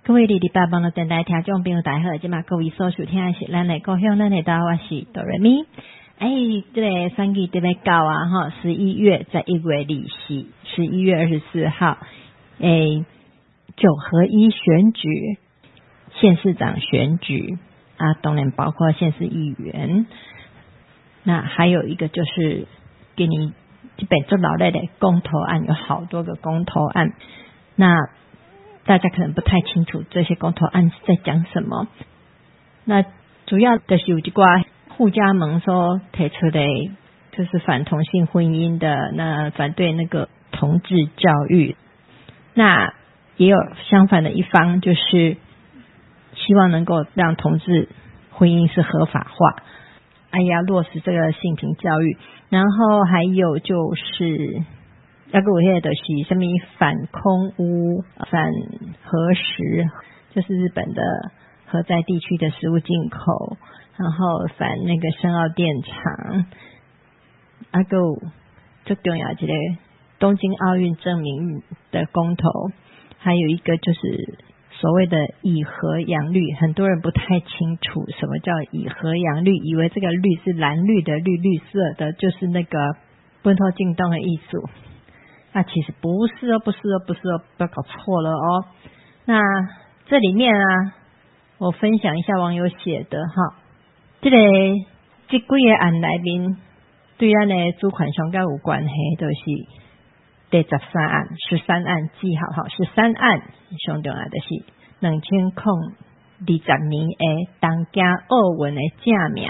各位哩哩吧网络电台听众朋友大家好，今嘛各位所收听的是咱的故乡，咱的台我是哆瑞咪。这个选举特别高啊哈，11月在1月24，11月24号，9合1选举，县市长选举啊，当然包括县市议员。那还有一个就是给你基本做老类的公投案，有好多个公投案。那大家可能不太清楚这些公投案是在讲什么。那主要的是有一寡护家盟所提出的，就是反同性婚姻的，那反对那个同志教育。那也有相反的一方，就是希望能够让同志婚姻是合法化，要落实这个性平教育。然后还有就是要给我现在的是什么反空污、反核食，就是日本的核在地区的食物进口，然后反那个深澳电厂，最重要一个东京奥运证明的公投，还有一个就是所谓的以核养绿，很多人不太清楚什么叫以核养绿，以为这个绿是蓝绿的绿，绿色的就是那个本土进动的艺术。那其实不是哦，不要搞错了哦。那这里面啊，我分享一下网友写的哈，这几个案内面对咱的主权上较有关系，就是第13案，13案记好哈，13案上重要的是2020年的东京奥运的正名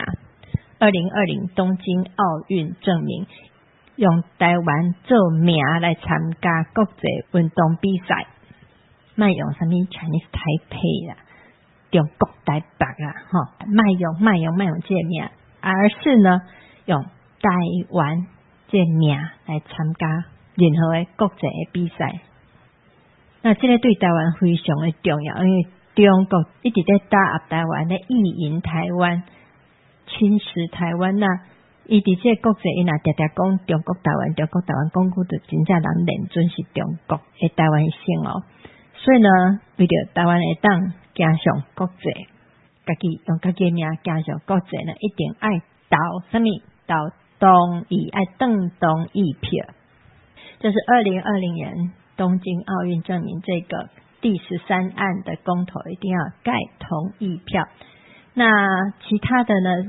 ，2020东京奥运证明。用台湾做名来参加国际运动比赛，卖用什么 Chinese Taipei 啦，中国台北啦，卖用这名，而是呢用台湾这名来参加任何的国际的比赛。那这个对台湾非常的重要，因为中国一直在打压台湾的意淫台湾、侵蚀台湾呐。伊伫这国际，伊若常常讲中国台湾，讲久就真正人认准是中国的台湾性哦。所以呢，为着台湾会当走上国际，家己用家己名走上国际呢，一定爱投什么？投同意，爱登同意票。这是2020年东京奥运证明这个第13案的公投，一定要盖同意票。那其他的呢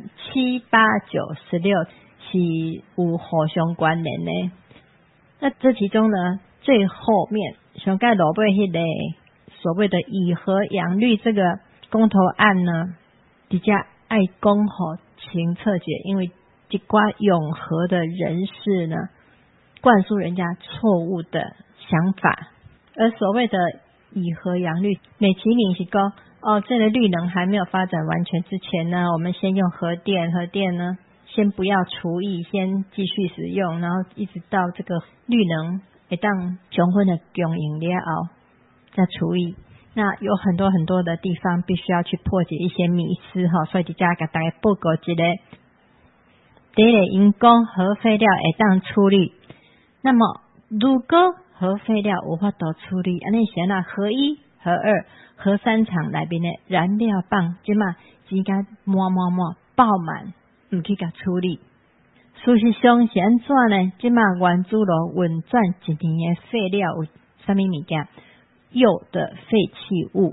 ，7、8、9、16是有互相关联的。那这其中呢，最后面上盖落尾迄个所谓的以核养绿这个公投案呢，比较爱讲好清澈解，因为一寡永和的人士呢，灌输人家错误的想法，而所谓的以核养绿，美其名是讲这个绿能还没有发展完全之前呢，我们先用核电呢先不要除役，先继续使用，然后一直到这个绿能会当充分的供应了后再除役。那有很多的地方必须要去破解一些迷思哈，所以在这给大家报告一个，第一个因讲核废料会当处理，那么如果核废料无法度处理，安尼是那核1、核2、核3厂内面的燃料棒，即嘛只甲满爆满，唔去甲处理。事实上是安怎呢？即嘛原子炉运转一年的废料有啥物物件？铀的废弃物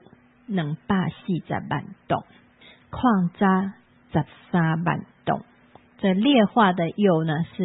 240万吨，矿渣13万吨，这劣化的铀呢是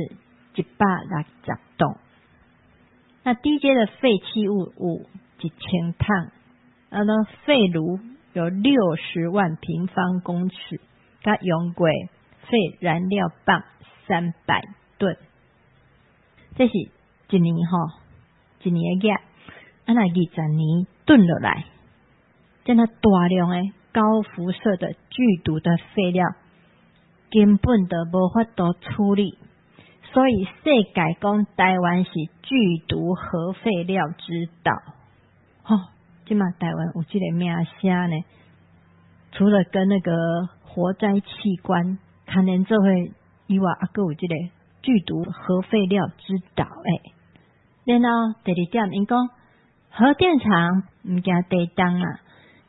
160吨。那低阶的废弃物有1000吨。废炉有60万平方公尺，它用过废燃料棒300吨，这是一年的价，那20年吨落来，这那大量的高辐射的剧毒的废料，根本都无法度处理，所以世界讲台湾是剧毒核废料之岛，今嘛台湾有这个名声呢，除了跟那个活摘器官牵连做伙以外，还有这个剧毒核废料之岛然后第二点，因讲核电厂唔惊地动啊，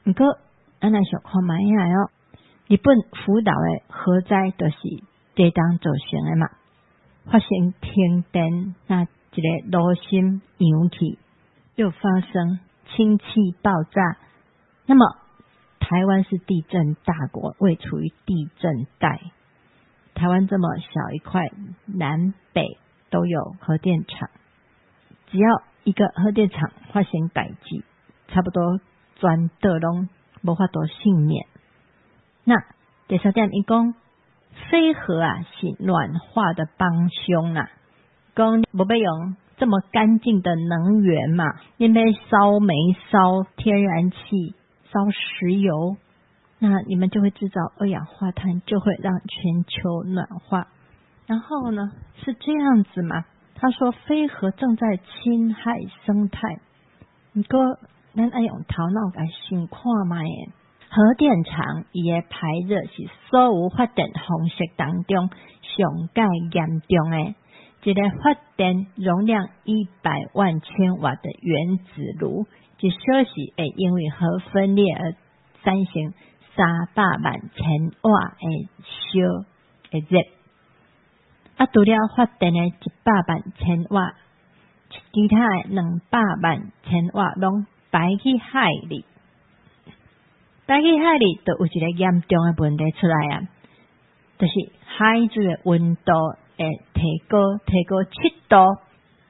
不过咱来想看卖下哦，日本福岛的核灾就是地动造成的嘛，发生停电，那一个炉心氧气又发生氢气爆炸。那么台湾是地震大国，位处于地震带。台湾这么小一块，南北都有核电厂，只要一个核电厂发生代志，差不多全岛拢无法度幸免。那第三点，伊讲非核啊是暖化的帮凶啊，讲无要用这么干净的能源嘛，因为烧煤、烧天然气、烧石油，那你们就会制造二氧化碳，就会让全球暖化。然后呢，是这样子嘛？他说非核正在侵害生态，不过咱要用头脑来想看卖诶。核电厂伊诶排热是所有发电方式当中上介严重诶。一个发电容量100万千瓦的原子炉，一小时会因为核分裂而产生300万千瓦的烧的热。除了发电的100万千瓦，其他的200万千瓦拢排去海里。排去海里就有一个严重的问题出来啊，就是海水的温度会提高7度，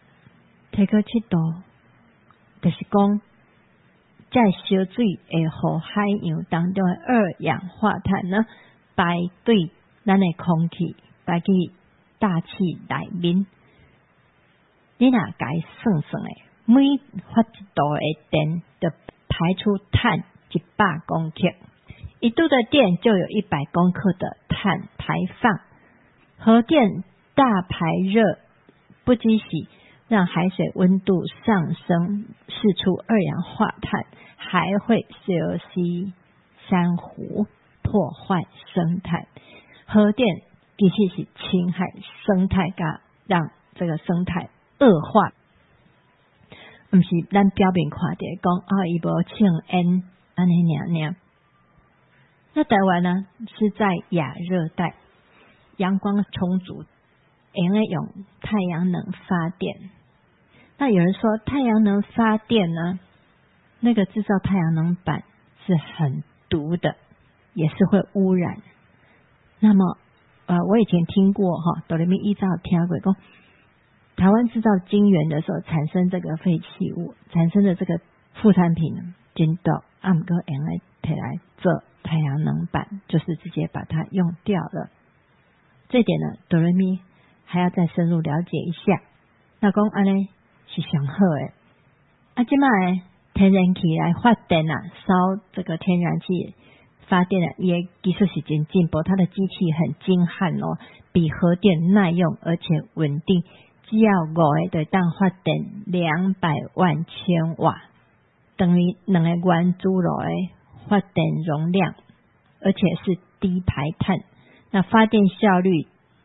就是讲这烧水会互海洋当中的二氧化碳呢排对咱的空气，排去大气内面。你若该算算诶，每发1度的电就排出碳100公克，1度的电就有100公克的碳排放。核电大排热不只是让海水温度上升，释出二氧化碳，还会烧死珊瑚，破坏生态。核电其实是侵害生态，让这个生态恶化。不是咱表面看到讲伊无庆恩安尼尔。那台湾呢是在亚热带，阳光充足，用太阳能发电。那有人说太阳能发电呢，那个制造太阳能板是很毒的，也是会污染。那么我以前听过哆来咪依照听过讲，台湾制造晶圆的时候产生这个废弃物，产生的这个副产品真多，不过用来摕来做太阳能板，就是直接把它用掉了。这点呢，哆来咪还要再深入了解一下。那讲安尼是上好的。现在天然气来发电烧这个天然气发电也技术是真进步，它的机器很精悍哦，比核电耐用而且稳定，只要5个就当发电200万千瓦，等于2个原子炉的发电容量，而且是低排碳。那发电效率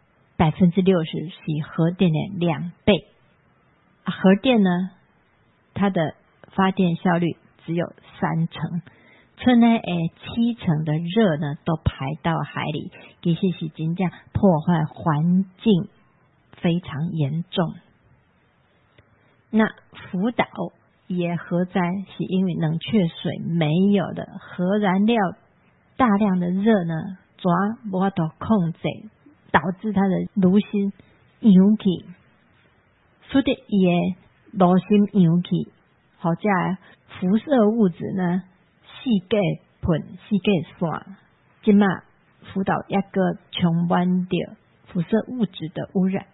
60%是核电的2倍。核电呢，它的发电效率只有30%，剩下70%的热呢都排到海里，其实是真正破坏环境非常严重。那福岛也核灾是因为冷却水没有了，核燃料大量的热呢抓无法度控制，导致它的炉心氧气，使得伊的炉心氧气或者辐射物质呢四界喷四界散，现在福岛也个充满着辐射物质的污染。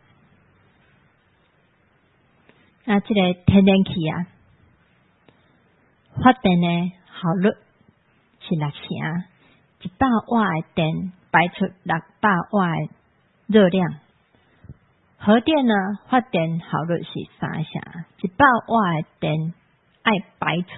那这个天然气发电的效率是60成，100瓦的电排出600瓦的热量。核电呢，发电效率是3成，100瓦的电要排出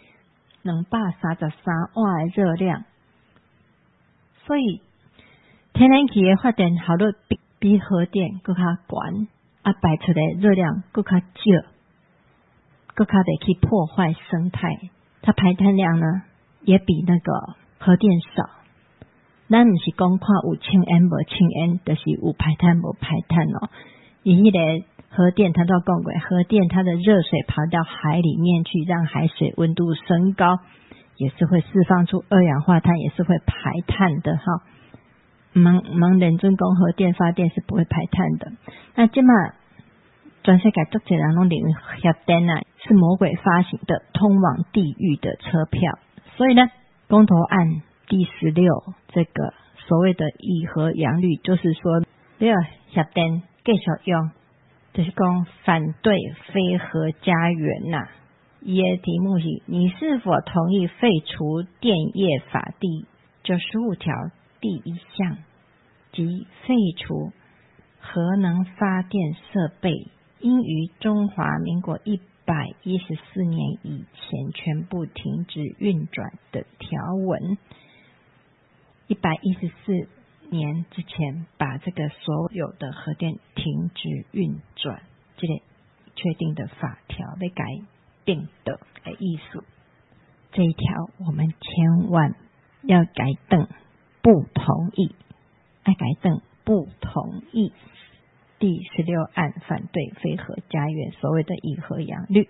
233瓦的热量。所以天然气的发电效率比核电更加高，排出的热量更加少，更加袂去破坏生态。它排碳量呢也比那个核电少。咱不是讲看有氢烟无氢烟，就是有排碳无排碳哦。以那个核电，他都要讲过，核电它的热水跑到海里面去，让海水温度升高，也是会释放出二氧化碳，也是会排碳的哈。蒙认真讲核电发电是不会排碳的。那这么全世界各地人拢认为核电啊是魔鬼发行的通往地狱的车票，所以呢，公投案第16这个所谓的以核养绿，就是说这个核电继续用，就是讲反对非核家园呐。伊的题目是：你是否同意废除电业法第95条第1项，即废除核能发电设备应于中华民国114年以前全部停止运转的条文？114年之前把这个所有的核电停止运转，这个确定的法条要改定的意思，这一条我们千万要改动不同意，要改动不同意。第16案反对非核家园，所谓的以核养绿。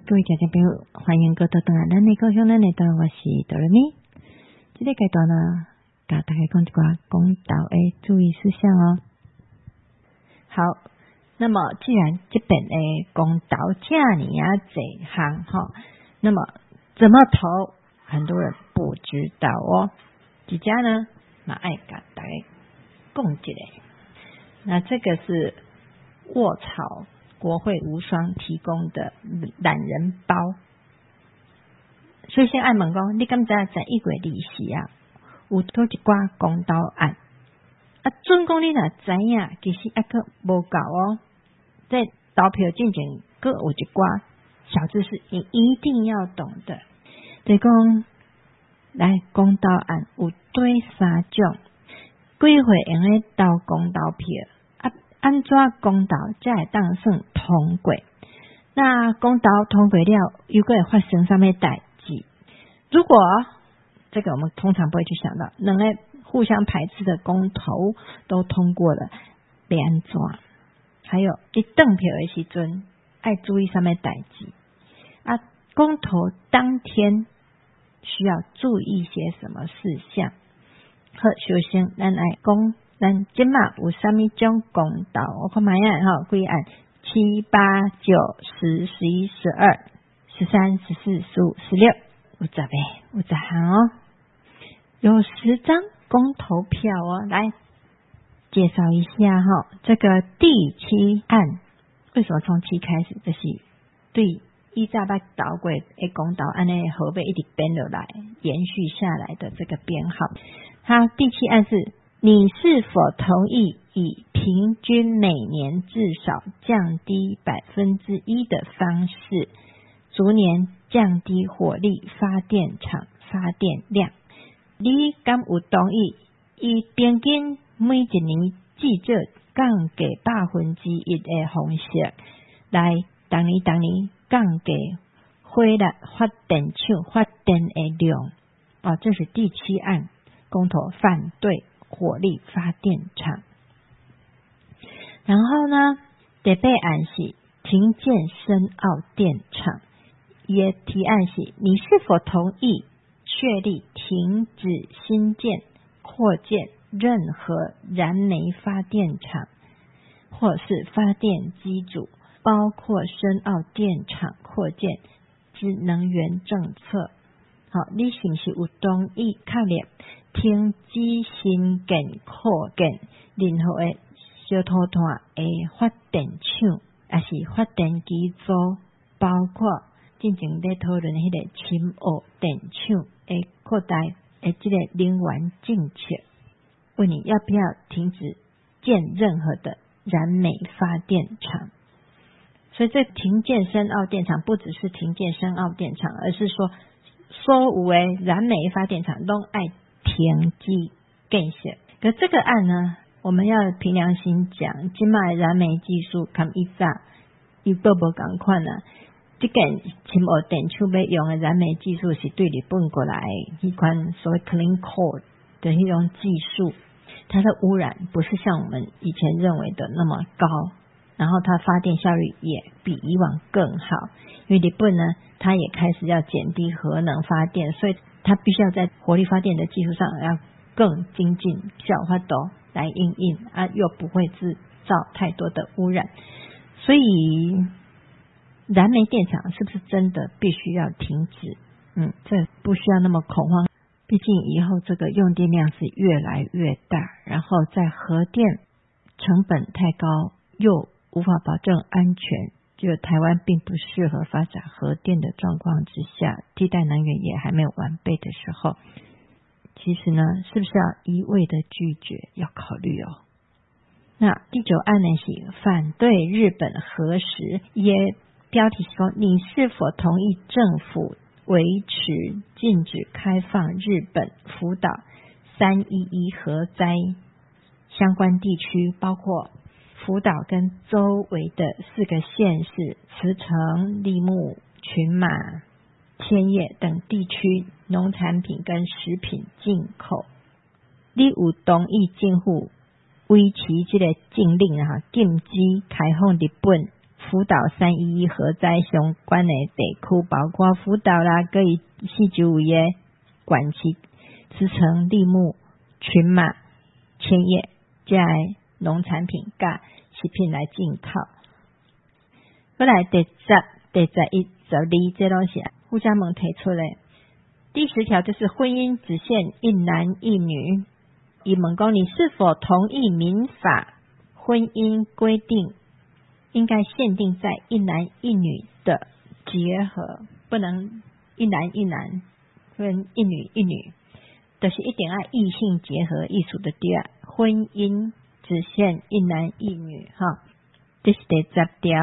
各位听众朋友，欢迎各位回来咱的故乡，咱的岛，我是哆来咪。这个阶段呢，甲大家讲一寡公道的注意事项哦。好，那么既然这边的公道这么多项哈，那么怎么投，很多人不知道哦。几家呢，那爱甲大家讲一下。那这个是卧草国会无双提供的懒人包。所以先爱问讲，你敢知11月20日啊，有多一寡公道案？啊，准讲你若知影，其实还佫无够哦。在投票进前，佫有一寡小知识，你一定要懂的。就讲来公道案有对3种，几岁用咧投公道票？啊，安怎公道才会当算通过？那公道通过了，又会发生什么代志？如果这个我们通常不会去想到，两个互相排斥的公投都通过了，要安怎？还有你登票的时阵，爱注意什么代志？啊，公投当天需要注意些什么事项？好，首先咱来讲，咱即马有啥物种公投？我看卖啊，吼，几案7、8、9、10、11、12、13、14、15、16，有10个，有10项哦，有10张公投票哦。来介绍一下哈，这个第7案为什么从7开始？就是对依照捌投过的公投案的后尾一直编落来，延续下来的这个编号。它第7案是：你是否同意以平均每年至少降低1%的方式，逐年降低火力发电厂发电量？你敢有同意以平均每一年至少降低1%的方式来当年降低火力发电厂发电的量？哦，这是第7案公投反对火力发电厂。然后呢，第8案是停建深澳电厂，也提案是：你是否同意确立停止新建、扩建任何燃煤发电厂或是发电机组，包括深澳电厂扩建之能源政策？好，你是不是有同意确立停止新建、扩建任何的小土炭的发电厂，还是发电机组，包括进前在讨论迄个深澳电厂的扩大的这个能源政策？问你要不要停止建任何的燃煤发电厂？所以这停建深澳电厂不只是停建深澳电厂，而是说所有的燃煤发电厂都爱停止建设。可这个案呢，我们要凭良心讲，现在燃煤技术跟以前又都无同款啊。这个深澳电厂要用的燃煤技术是对日本过来一款所谓 clean coal 的一种技术，它的污染不是像我们以前认为的那么高，然后它发电效率也比以往更好。因为日本呢，它也开始要减低核能发电，所以它必须要在火力发电的技术上要更精进，效法度来因应啊，又不会制造太多的污染。所以燃煤电厂是不是真的必须要停止？这不需要那么恐慌，毕竟以后这个用电量是越来越大，然后在核电成本太高又无法保证安全，就台湾并不适合发展核电的状况之下，替代能源也还没有完备的时候，其实呢，是不是要一味的拒绝？要考虑哦。那第9案呢是反对日本核食，也标题说：你是否同意政府维持禁止开放日本福岛311核灾相关地区，包括福岛跟周围的4个县市茨城、立木、群马、千叶等地区农产品跟食品进口？你有同意政府维持这个禁令禁止开放日本福岛311核灾相关的地区，包括福岛啦，各以四周围的管区、茨城、枥木、群马、千叶这些农产品甲食品来进口。过来第11、12这都是户家盟提出的。第10条就是婚姻只限一男一女。伊问讲你是否同意民法婚姻规定应该限定在一男一女的结合，不能一男一男跟一女一女，就是一定要异性结合艺术的对啊。婚姻只限一男一女哈。这是第10条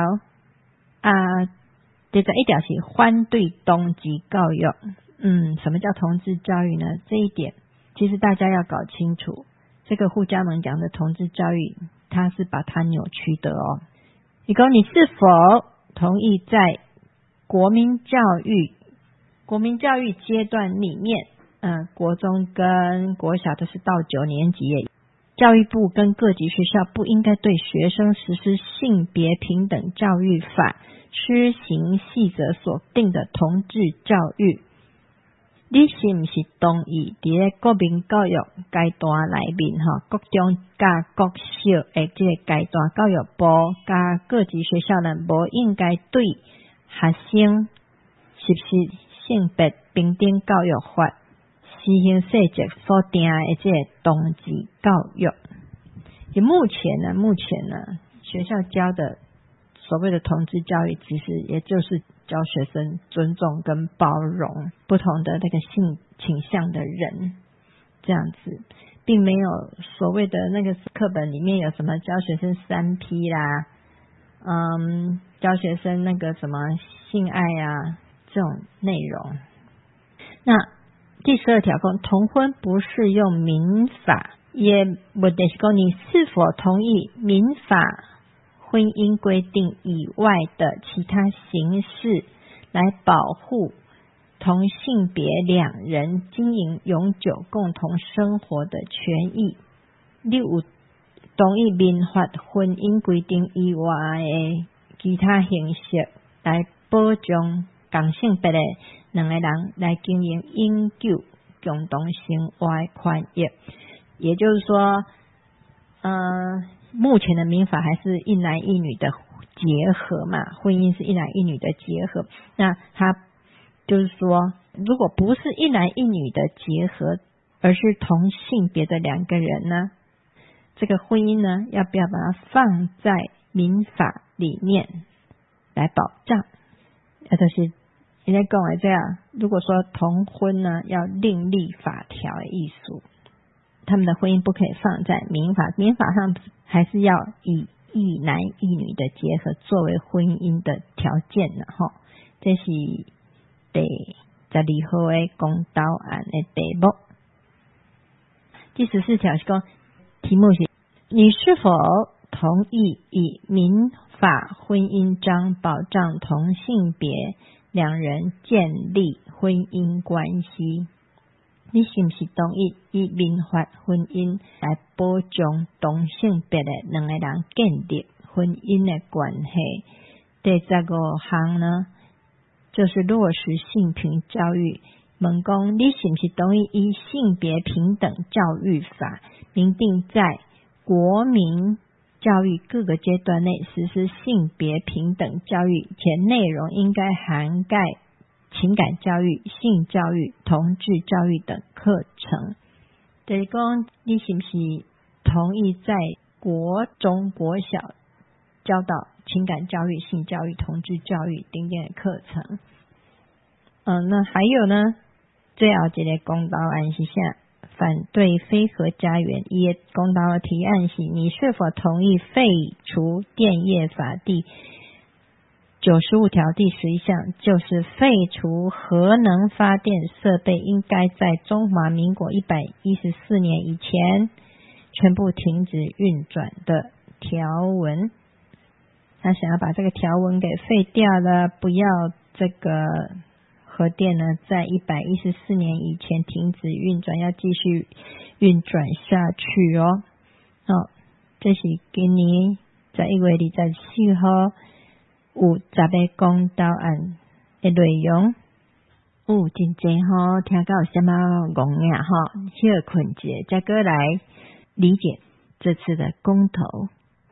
第11条是反对同志教育。什么叫同志教育呢？这一点其实大家要搞清楚。这个户家盟讲的同志教育，它是把它扭曲的哦。你说你是否同意在国民教育阶段里面，国中跟国小都是到9年级耶，教育部跟各级学校不应该对学生实施性别平等教育法施行细则所定的同志教育。你是不是同意在国民教育阶段里面国中加国小的这个阶段，教育部加各级学校呢，不应该对学生实施性别平等教育法施行细则所定的这个同志教育。目前呢，学校教的所谓的同志教育，其实也就是教学生尊重跟包容不同的那个性倾向的人，这样子，并没有所谓的那个课本里面有什么教学生3P 啦，教学生那个什么性爱啊这种内容。那第12条说，同婚不适用民法，也不得是说你是否同意民法婚姻规定以外的其他形式来保护同性别两人经营永久共同生活的权益。你有同意民法婚姻规定以外的其他形式来保障同性别的两个人来经营永久共同生活的权益。也就是说目前的民法还是一男一女的结合嘛，婚姻是一男一女的结合。那他就是说，如果不是一男一女的结合，而是同性别的两个人呢，这个婚姻呢，要不要把它放在民法里面来保障？就是人家跟我这样，如果说同婚呢，要另立法条的意思，他们的婚姻不可以放在民法上还是要以一男一女的结合作为婚姻的条件的齁。这是第12号的公投案的题目。第14条是说，题目是你是否同意以民法婚姻章保障同性别两人建立婚姻关系？你是不是同意以民法婚姻来保障同性别的两个人建立婚姻的关系？第15项呢，就是落实性平教育。问讲你是不是同意以性别平等教育法明定在国民教育各个阶段内实施性别平等教育，且内容应该涵盖情感教育、性教育、同志教育等课程。就是说，你是不是同意在国中、国小教导情感教育、性教育、同志教育等等的课程？那还有呢，最后一个公投案是啥？反对非核家园。伊的公投的提案是：你是否同意废除电业法第95条第11项，就是废除核能发电设备应该在中华民国114年以前全部停止运转的条文。他想要把这个条文给废掉了，不要这个核电呢在114年以前停止运转，要继续运转下去哦。这是今年11月24号有10个公道案的内容，真济听到有什么戆呀休困者，再过来理解这次的公投。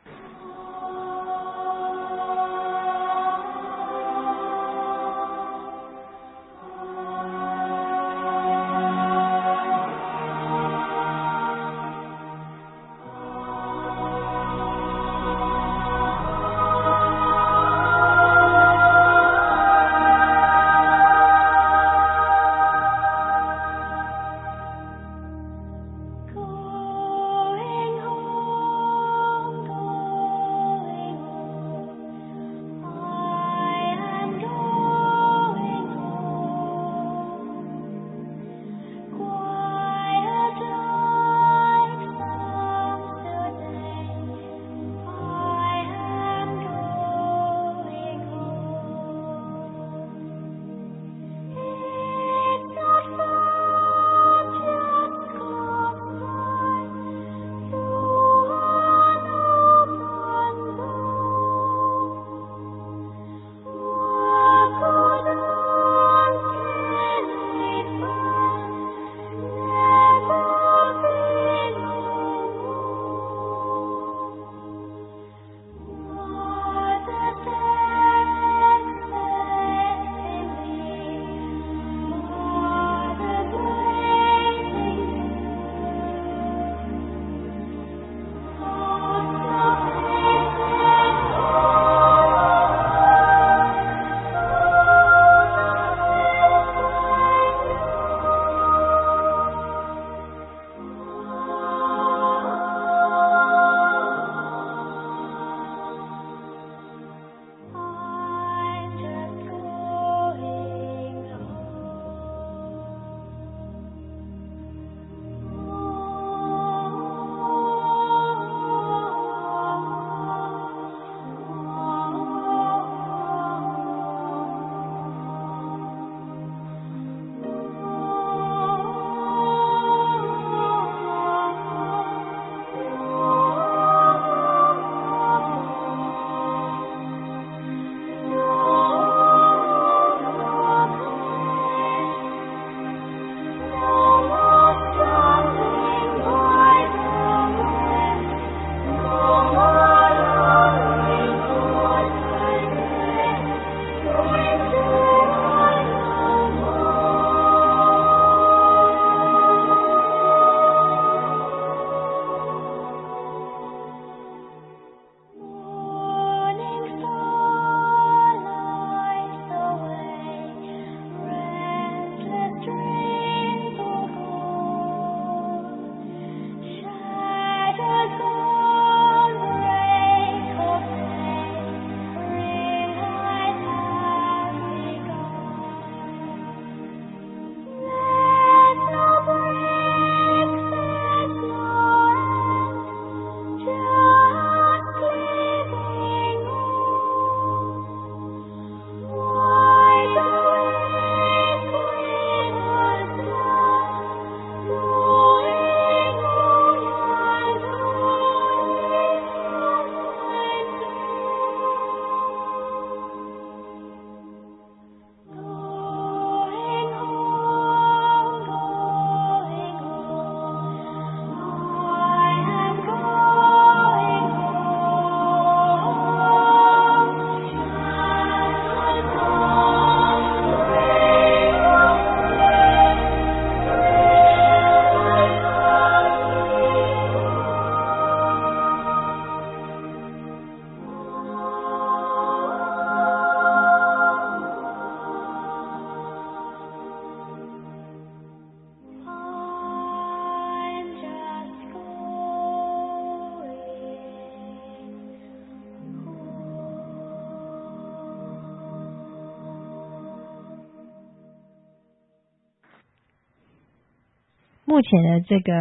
目前的这个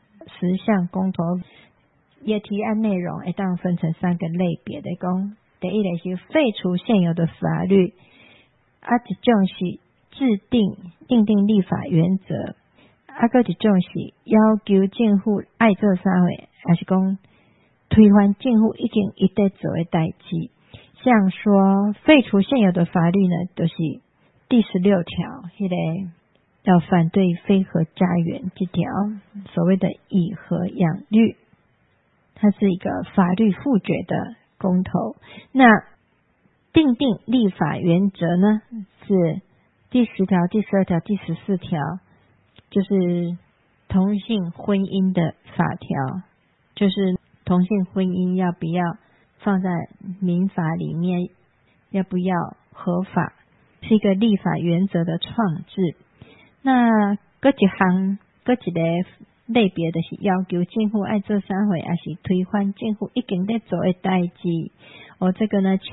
10项公投也提案内容会当分成3个类别的讲，第一类是废除现有的法律，一种是制定立法原则，还一种是要求政府爱做啥货，还是讲推翻政府已经一直做的代志， 像说废除现有的法律呢，就是第16条那个要反对非核家园这条所谓的以核养绿，它是一个法律复决的公投。那订定立法原则呢，是第10条、第12条、第14条，就是同性婚姻的法条，就是同性婚姻要不要放在民法里面，要不要合法，是一个立法原则的创制。那各一个类别的是要求政府爱做啥会，还是推翻政府已经在做的代志。这个呢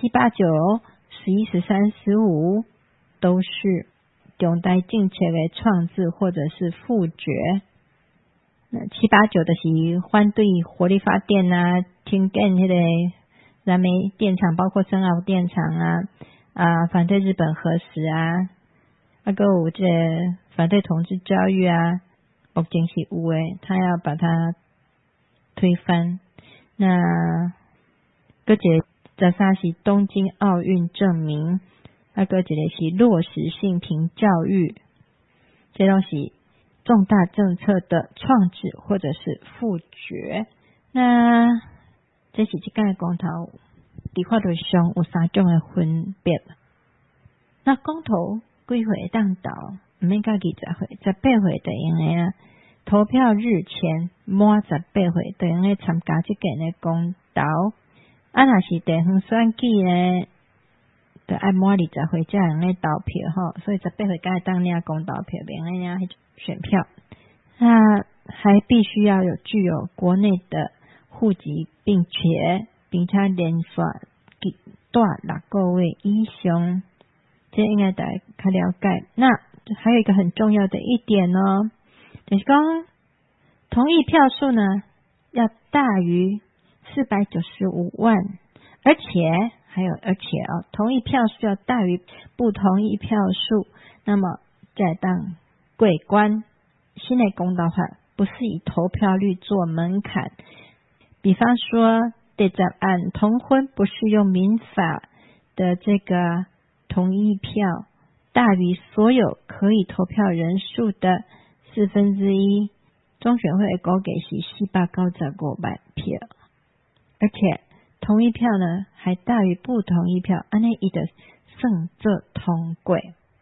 7、8、9、11、13、15都是重大政策的创制或者是复决。那7、8、9的是反对火力发电啊，停建那个燃煤电厂，包括深澳电厂啊，反对日本核食啊，还有这反对同志教育啊，目前是有的，他要把它推翻。那个13是东京奥运证明，还有一个是落实性平教育，这都是重大政策的创制或者是复决。那这是这个公投在法律上有3种的分别。那公投几岁当投，不免到20岁，18岁就用的啊。投票日前满18岁就用的参加这件的公投。若是地方选举呢，就要满20岁才用的投票吼，所以18岁才会当领公投票，免领选票。那还必须要具有国内的户籍，并且连续住6个月以上，这应该大家较了解。那还有一个很重要的一点哦，就是说同意票数呢要大于495万，而且同意票数要大于不同意票数，那么再当过关。新的公投法不是以投票率做门槛，比方说第10案同婚不适用民法的这个同意票大于所有可以投票人数的1/4，中选会估计是495万票，而且同意票呢还大于不同意票，这样它就算作通过。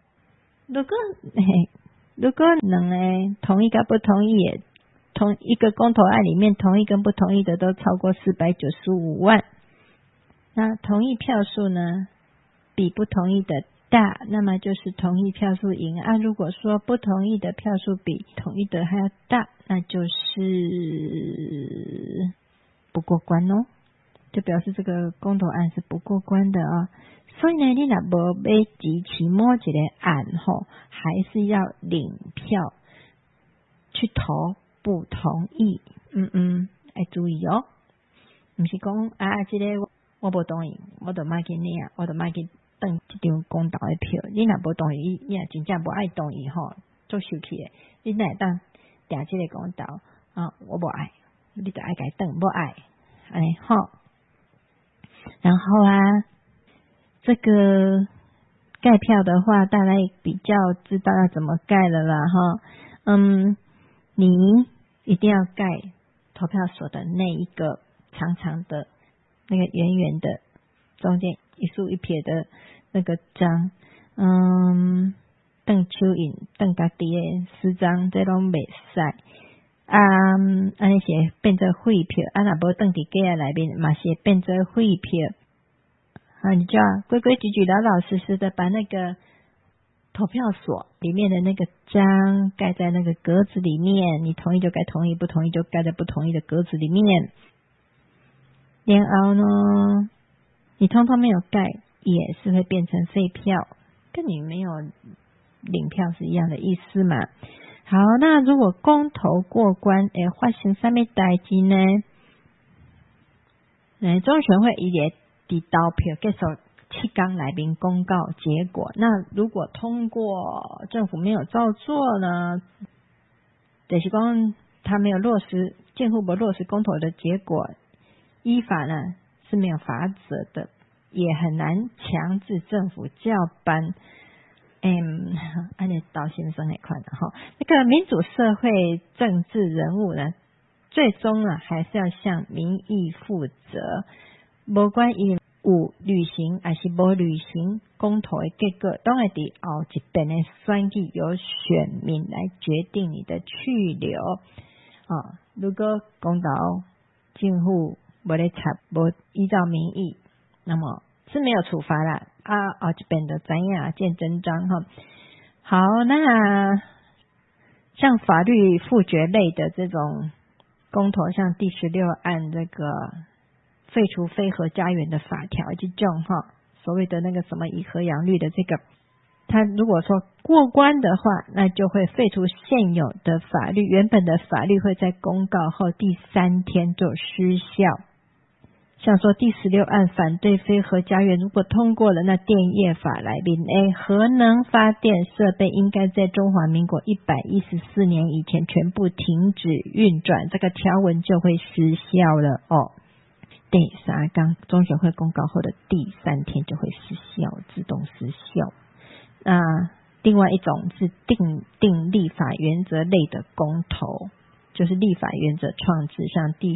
如果两个同意跟不同意的同一个公投案里面，同意跟不同意的都超过495万，那同意票数呢比不同意的大，那么就是同意票数赢啊。如果说不同意的票数比同意的还要大，那就是不过关哦，就表示这个公投案是不过关的啊。所以呢，你若无要支持某一个案吼，还是要领票去投不同意。要注意哦，不是讲这个我不同意，我就卖给你啊，我就卖给等这张公投的票。你若不同意，你若真正不爱同意吼，做生气的，你哪会当定这个公投啊？我不爱，你就爱改等不爱，吼。然后这个盖票的话，大家比较知道要怎么盖了啦哈。你一定要盖投票所的那一个长长的、那个圆圆的、中间一竖一撇的那个章。邓蚯蚓、邓家己的私章，这拢袂使。安尼是变做废票，若无邓伫家内面，嘛是变做废票。你就要规规矩矩、老老实实的把那个投票所里面的那个章盖在那个格子里面，你同意就盖同意，不同意就盖在不同意的格子里面。然后呢，你通通没有盖，也是会变成废票，跟你没有领票是一样的意思嘛。好，那如果公投过关，会发生什么代志呢？中选会也伫投票结束7天内面公告结果。那如果通过，政府没有照做呢，就是说他没有落实，政府不落实公投的结果，依法呢是没有法则的。 也很难强制政府照办。按你到先生那块的哈，那个民主社会政治人物呢，最终还是要向民意负责，不管伊有履行还是无履行公投的结果，都会在后一遍的选举由选民来决定你的去留。如果公投政府没在插，没依照民意，那么是没有处罚啦。后一遍就知影见真章哈。好，那像法律复决类的这种公投，像第16案这个废除非核家园的法条这种所谓的那个什么以核养绿的这个，他如果说过关的话，那就会废除现有的法律，原本的法律会在公告后第3天就失效。像说第16案反对非核家园如果通过了，那电业法来宾核能发电设备应该在中华民国114年以前全部停止运转，这个条文就会失效了第3纲中选会公告后的第3天就会失效，自动失效。那另外一种是定立法原则类的公投，就是立法原则创制，像第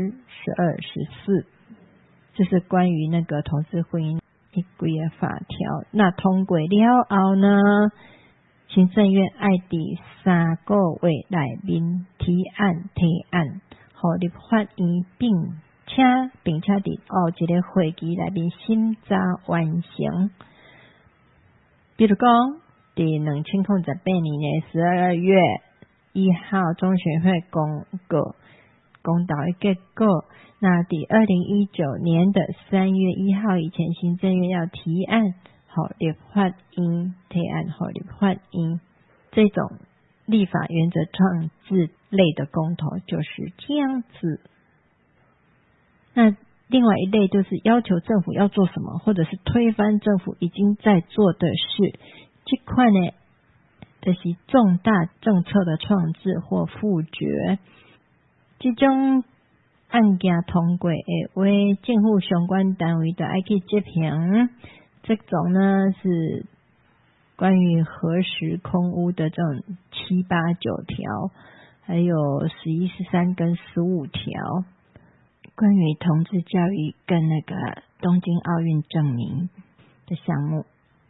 10、12、14，这是关于那个同志婚姻一规的法条。那通过了后呢，行政院爱第3个月内面提案，互立法院并且伫后一个会期内面审查完成。比如讲，在2008年的12月1号，中选会公投的结果。那第2019年的3月1号以前，行政院要提案，立法院提案，立法院这种立法原则创制类的公投就是这样子。那另外一类就是要求政府要做什么，或者是推翻政府已经在做的事，这块呢就是重大政策的创制或复决。这种案件通过的话，政府相关单位就要去执行。这种呢是关于核实空污的这种7、8、9条，还有11、13跟15条，关于同志教育跟那个东京奥运证明的项目。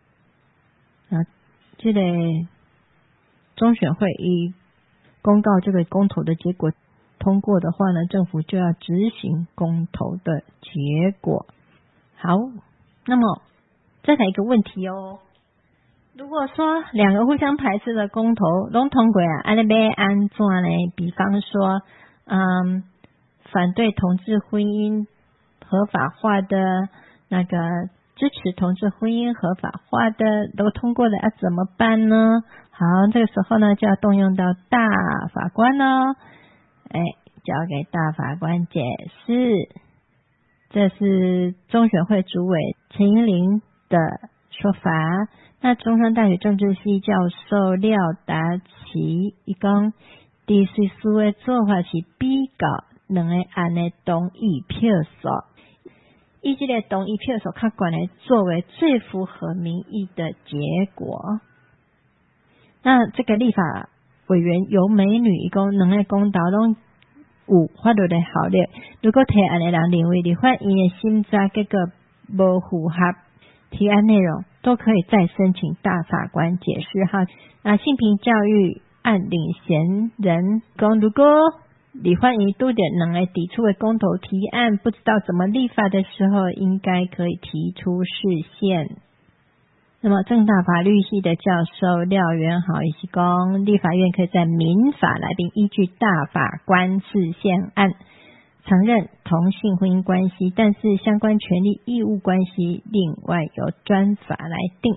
这个中选会一公告这个公投的结果通过的话呢，政府就要执行公投的结果。好，那么再来一个问题如果说两个互相排斥的公投都通过啊，要安怎呢？比方说反对同志婚姻合法化的，那个支持同志婚姻合法化的都通过了，怎么办呢？好，这个时候呢就要动用到大法官交给大法官解释。这是中选会主委陈英玲的说法。那中山大学政治系教授廖达奇他说，第四次的做法是比较两个案的同意票数，以这个同意票数较悬的作为最符合民意的结果。那这个立法委员尤美女他说，两个公投都有法律的效力，如果提案的人认为立法院的审查结果不符合提案内容，都可以再申请大法官解释性平教育案领衔人说，如果立法院拄着两个抵触的公投提案，不知道怎么立法的时候，应该可以提出释宪。那么政大法律系的教授廖元豪也是说，立法院可以在民法来并依据大法官释宪案承认同性婚姻关系，但是相关权利义务关系另外由专法来定。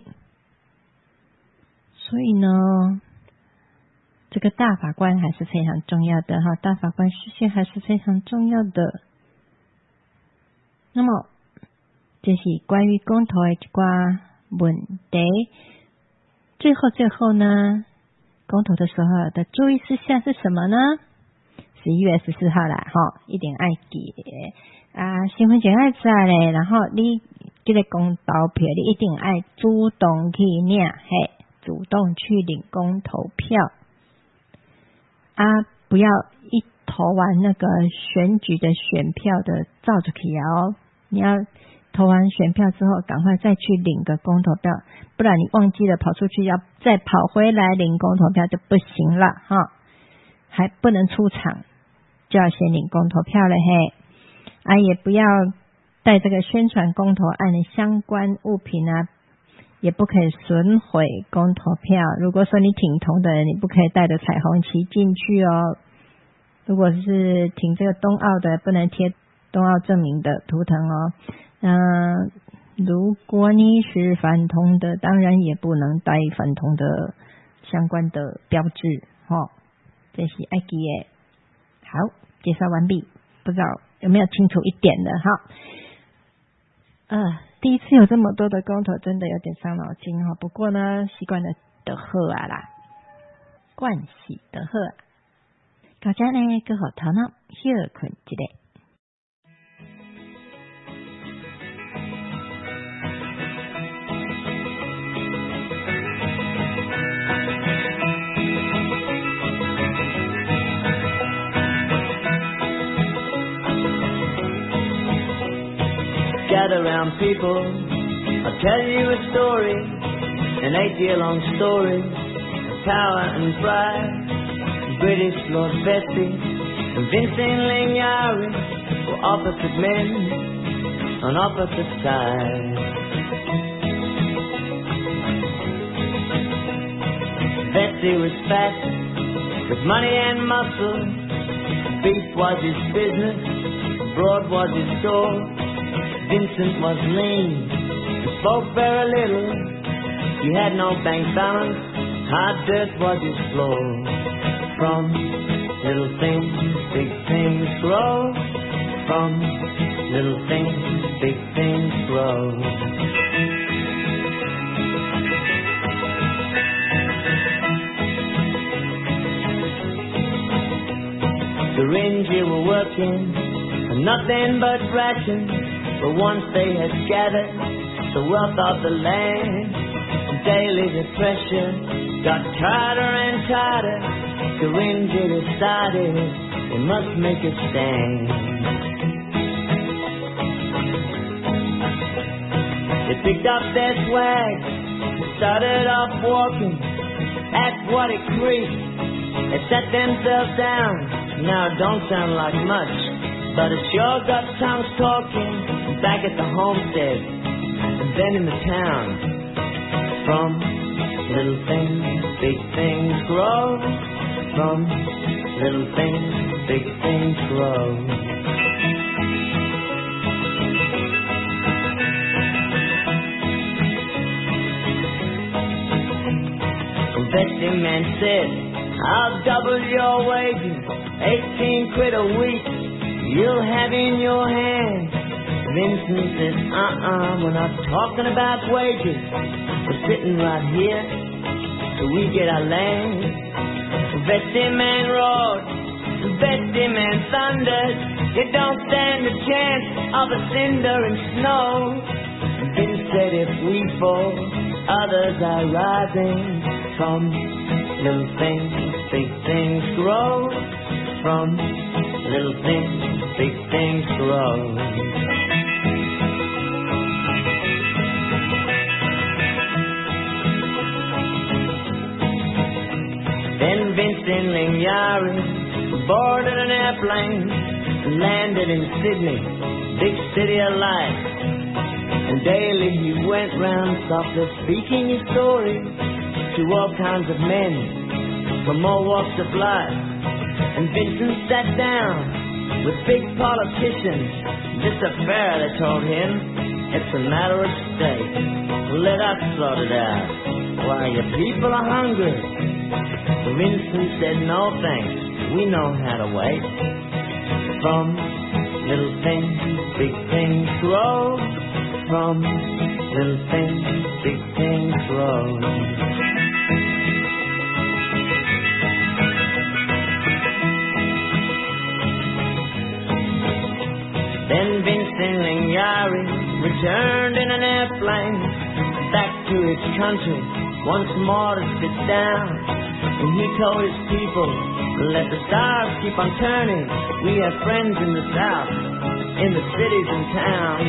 所以呢，这个大法官还是非常重要的大法官释宪还是非常重要的。那么这是关于公投的一寡问题。最后呢，公投的时候的注意事项是什么呢？11月14号啦一定要记新婚前爱在咧，然后你这个公投票你一定要主动去领，主动去领公投票啊，不要一投完那个选举的选票的照出去哦，你要投完选票之后赶快再去领个公投票，不然你忘记了跑出去要再跑回来领公投票就不行了哈，还不能出场就要先领公投票了啊，也不要带这个宣传公投案的相关物品啊，也不可以损毁公投票。如果说你挺同的人，你不可以带着彩虹旗进去哦。如果是挺这个冬奥的，不能贴冬奥证明的图腾哦。如果你是反同的，当然也不能带反同的相关的标志这是要记的。好，介绍完毕，不知道有没有清楚一点的第一次有这么多的公投，真的有点伤脑筋不过呢，习惯了就好啊啦，惯习就好啊。大家呢，搁好头脑休困一下。 Gather round people, I'll tell you a story, an 8-year-long story of power and pride. British Lord Vesey and Vincent Lingiari were opposite men on opposite sides. Vesey was fat with money and muscle, beef was his business, broad was his store. Vincent was lean and spoke very little. He had no bank balance, hard dirt was his floor. From little things, big things grow. From little things, big things grow. The Ranger were working for nothing but rations. But once they had gathered the wealth of the land, daily the pressure got tighter and tighter. Thuringia decided they must make a stand. They picked up their swag, started off walking at Waddy Creek. They sat themselves down. Now it don't sound like much, but it sure got tongues talking. Back at the homestead, and then in the town. From little things, big things grow. From little things, big things grow. The vesting man said, I'll double your wages, 18 quid a week, you'll have in your hand. Vincent says, we're not talking about wages. We're sitting right here till we get our land. The vesting man roared, the vesting man thundered. You don't stand a chance of a cinder and snow. Vince said, if we fall, others are rising. From little things, big things grow. From little things, big things grow. Then Vincent Lingiari boarded an airplane and landed in Sydney, big city of life. And daily he went round softly speaking his story to all kinds of men from all walks of life. And Vincent sat down with big politicians. This affair, they told him, it's a matter of state. Let us sort it out. Why, your people are hungry. Vincent said, no thanks, we know how to wait. From little things, big things grow. From little things, big things grow. Then Vincent Lingiari returned in an airplane back to his country once more to sit down. And he told his people, let the stars keep on turning. We have friends in the South, in the cities and towns.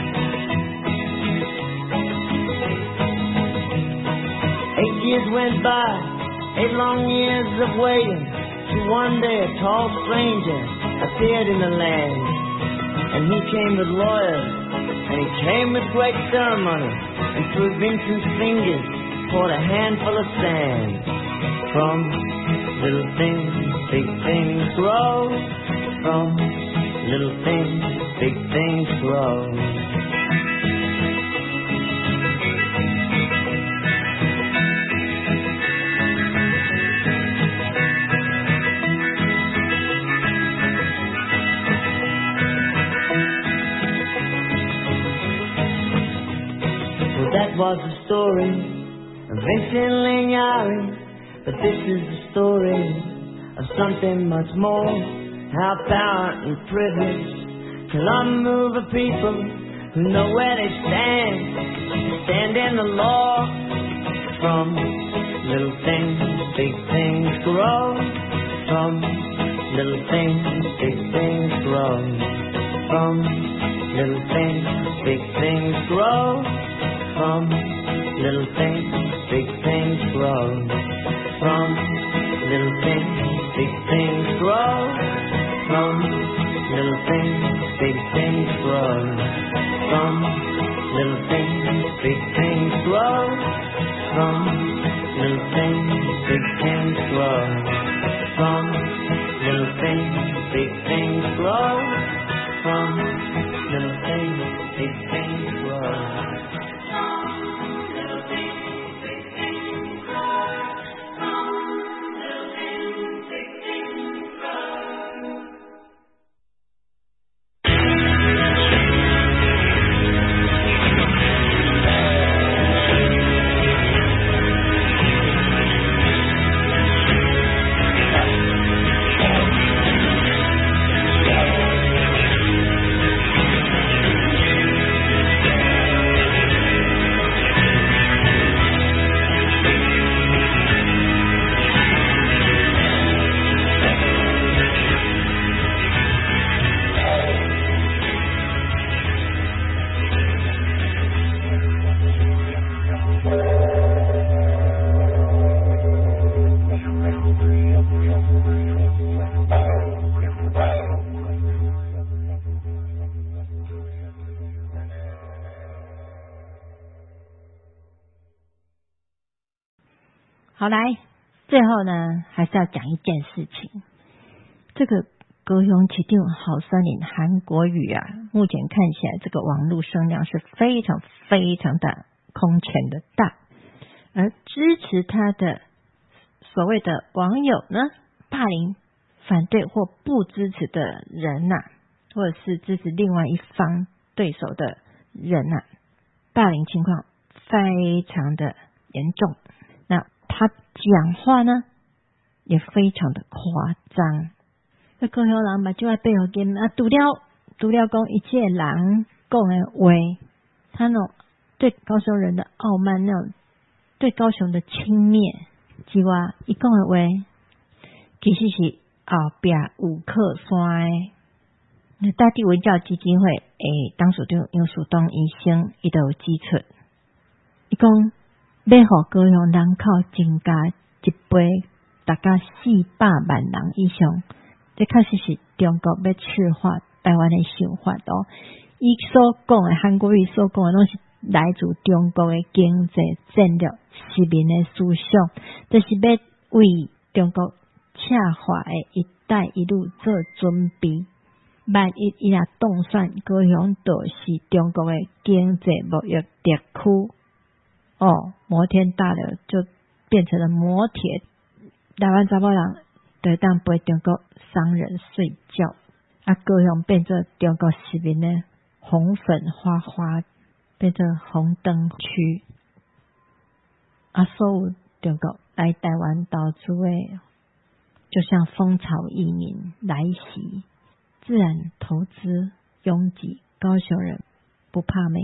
8 years went by, 8 long years of waiting, till one day a tall stranger appeared in the land. And he came with lawyers, and he came with great ceremony, and through Vincent's fingers poured a handful of sand. From little things, big things grow. From little things, big things grow. That was the story of Vincent Lignari, but this is the story of something much more. How power and privilege can unmove a people who know where they stand in the law. From little things, big things grow. From little things, big things grow. From little things, big things grow. From little things, big things grow. From little things, big things grow. From little things, big things grow. From little things, big things grow. From little things, big things grow. From little things, big things grow. From little things, big things grow. 好，来，最后呢，还是要讲一件事情。这个高雄市长郝酸林韩国瑜啊，目前看起来这个网络声量是非常非常的空前的大，而支持他的所谓的网友呢，霸凌、反对或不支持的人呐、或者是支持另外一方对手的人呐、霸凌情况非常的严重。那他讲话呢，也非常的夸张。那高雄人把就爱背后跟啊，除了讲一切人讲的话，他那种对高雄人的傲慢，那种对高雄的轻蔑之外，他讲的话其实是后壁有靠山的。那大地文教基金会当属长杨树东医生，他就有指出，他讲要让高雄人口增加1倍，大概400万人以上，这确实是中国要赤化台湾的想法哦。他所讲的韩国瑜所讲的，拢是来自中国的经济战略、市民的思想，就是要为中国赤化的一带一路做准备。万一伊若当选，高雄就是中国的经济贸易特区。摩天大楼就变成了摩铁，台湾查某人就当陪中国商人睡觉，高雄变成中国市民的红粉花花，变成红灯区，所有中国来台湾投资的，就像蜂巢移民来袭，自然投资拥挤，高雄人不怕没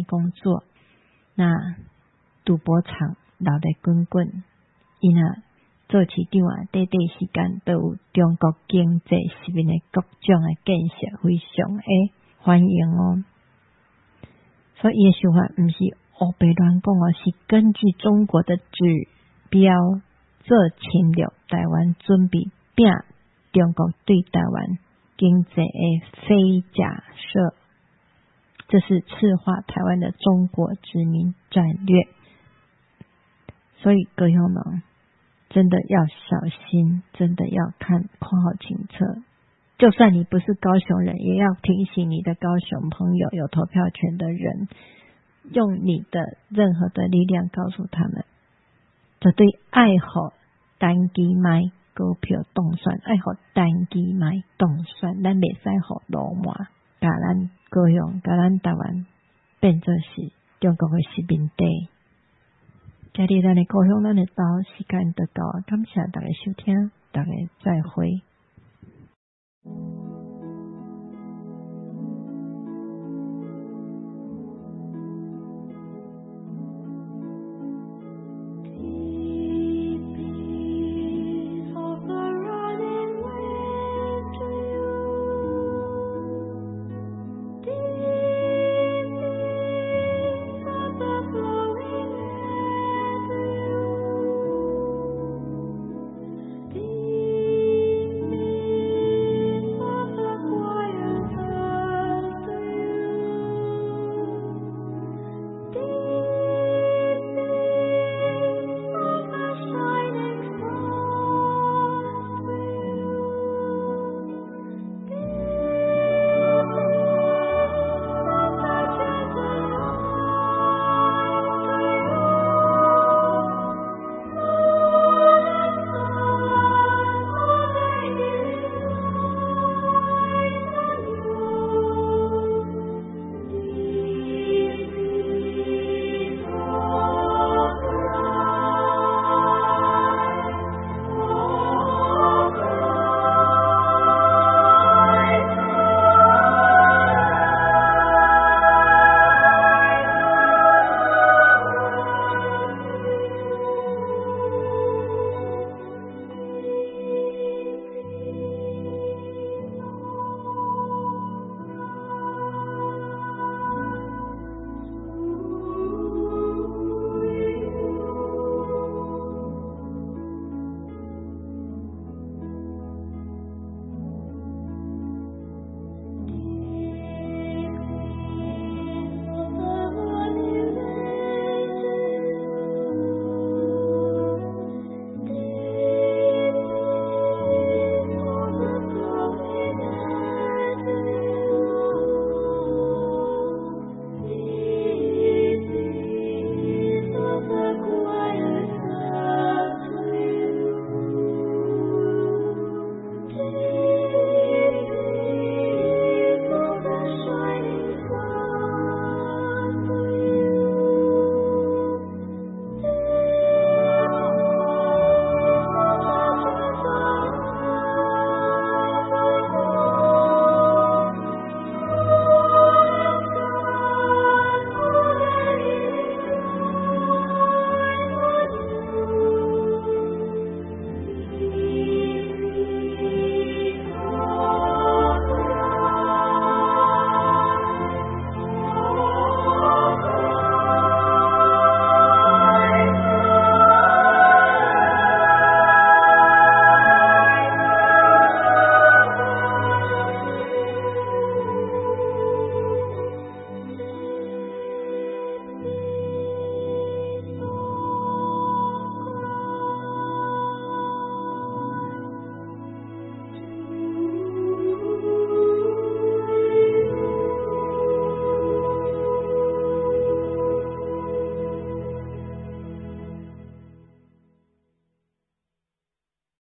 工作。那赌博场闹得滚滚，因啊做市长啊，短时间都有中国经济上面的各种的建设，非常的欢迎哦。所以伊的想法不是胡白乱讲哦，是根据中国的指标做侵略台湾，准备拼中国对台湾经济的非假设，这是赤化台湾的中国殖民战略。所以各位们真的要小心，真的要看好清楚。就算你不是高雄人，也要提醒你的高雄朋友，有投票权的人，用你的任何的力量告诉他们，绝对爱好单机买股票动算，爱好单机买动算，咱袂使互罗马甲咱高雄甲咱台湾变作是中国的殖民地。今日咱的高雄咱的岛时間就到，感謝大家收聽，大家再會。